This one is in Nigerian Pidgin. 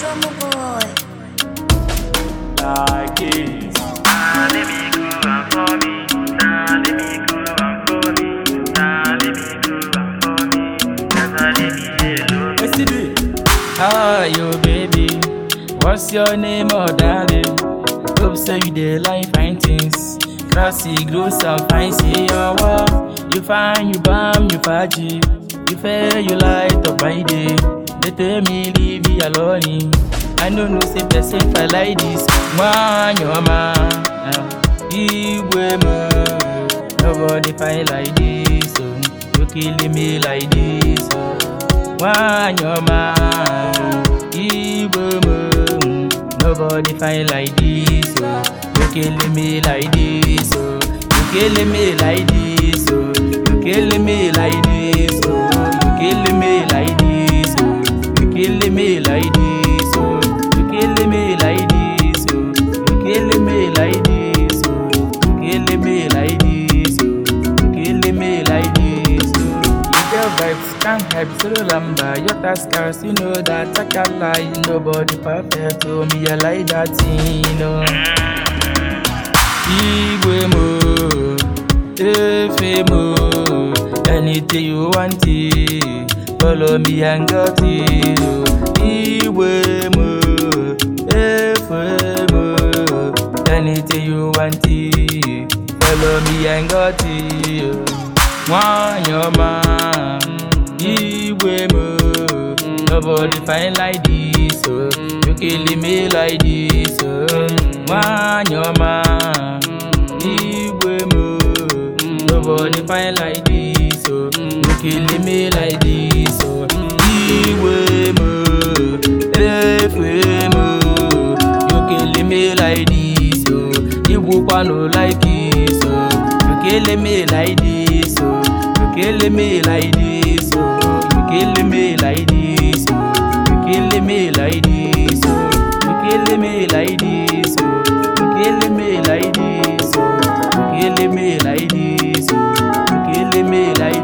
Summer boy. Like this. Let me go and for me. Let me go and for me. Let me go and for me. Never leave me alone. STD. How are you, baby? What's your name, oh darling? Hope say you dey like fine things. Classy, gloss and fine, see your work. You fine, you bam, you faji. You fair, you light up my day. They tell me leave you alone. I don't know say person for like this. Man, your man, you nobody fight like this. So you killing me like this. So man, your man, you nobody fight like this. So you killing me like this. So you killing me like this. So you killing me like this. So you killing me like this. So you killing me like this. So you killing me like this. So you killing me like this. So you killing me like this. So you killing me like this. So you get vibes, can't help so lamba. Your taskers, you know that I can't lie. Nobody perfect, to me I like that thing, you know. Igwemo, Efemo, anything you want it, follow me and got it. Igwemo, Efemo, anything you want it, follow me and got it. One your man, Igwemo, nobody find like this, so you killing me like this, so one your man, Igwemo, nobody find like this, so you killing me like this, so Igwemo, Efemo, you killing me like this, so Igwukwa no like it, so you killing me like this, so you killing me like this, so you killing me like this, so you killing me like this, so you killing me like this, so you killing me like this, so you killing me like this, so you killing me like